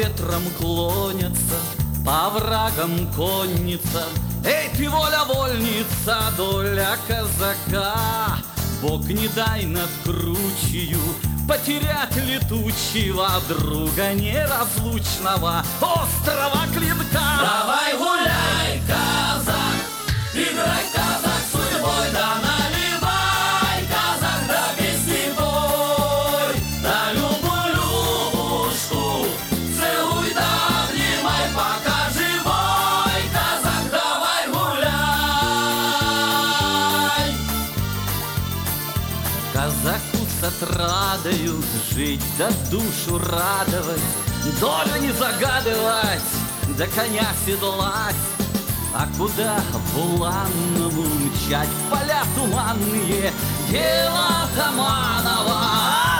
ветром клонятся, по врагам конница. Эй, ты воля вольница, доля казака, Бог не дай над кручею потерять летучего друга неразлучного острова Клинка. Давай гуляй, казак, играй, казак, судьбой, да наливай, казак, да песни пой, да любушку целуй, да обнимай, пока живой, казак, давай гуляй. Казаку с отрадою жить да душу радовать, долю не загадывать, да коня седлать. А куда буланному мчать в поля туманные? Дело Таманова.